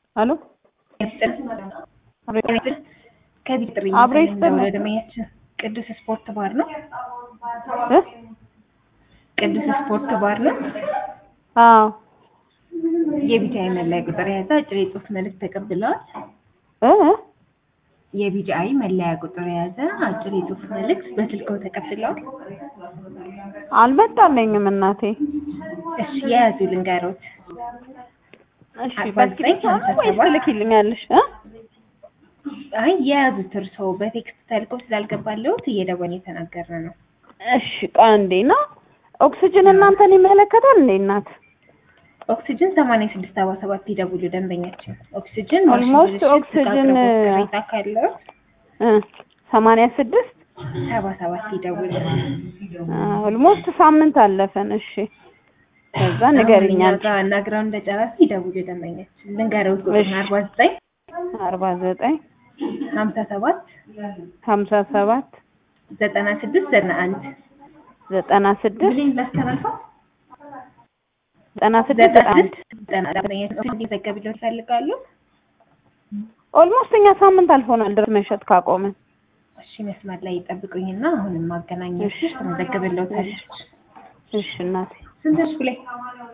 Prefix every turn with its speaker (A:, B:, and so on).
A: አሎ
B: ከዚህ ጥሪ ወደመያችን ቅዱስ ስፖርት ባር ነው። ቅዱስ ስፖርት ባር ነው።
A: አዎ
B: የቢጂአይ መለያ ቁጥር የያዘ አጭር የጽሁፍ መልእክት ተቀብለዋል። የቢጂአይ መለያ ቁጥር የያዘ አጭር የጽሁፍ መልእክት በስልክዎ ተቀብለዋል?
A: አልመጣልኝም እናቴ።
B: እሺ የያዙ ልንገሮት።
A: እሺ በስልክ ልክልኛለሽ?
B: አይ የያዙት እርስዎ በቴክስት ተልኮ ስላልገባለሁት እየደወልን እየተናገርን ነው።
A: እሺ ቃንዴና ኦክሲጅን እናንተን ይመለከታል እንዴ እናት?
B: ኦክሲጅን 8677 ይደውሉ ደንበኛችን። ኦክሲጅን
A: ኦልሞስት ኦክሲጅን
B: ቅሬታ ካለው
A: 8677
B: ይደውሉ።
A: ኦልሞስት ሳምንት አለፈን። እሺ ከዛ ንገሪኛል
B: ጋር አናግራው እንደጨረስ ይደውሉ ደንበኛችን። ልንገረው ቁጥር 49 57
A: 96
B: 91
A: 96
B: ምን ላስተላልፈው
A: 96
B: ዘገብለው ፈልጋለሁ።
A: ኦልሞስት እኛ ሳምንት አልፎናል ድረስ መሸጥ ካቆመን።
B: እሺ መስመር ላይ ይጠብቁኝና አሁንም ማገናኘት ተመዘግበለው ታለች።
A: እሺ እናቴ
B: ስንትሽ ብለ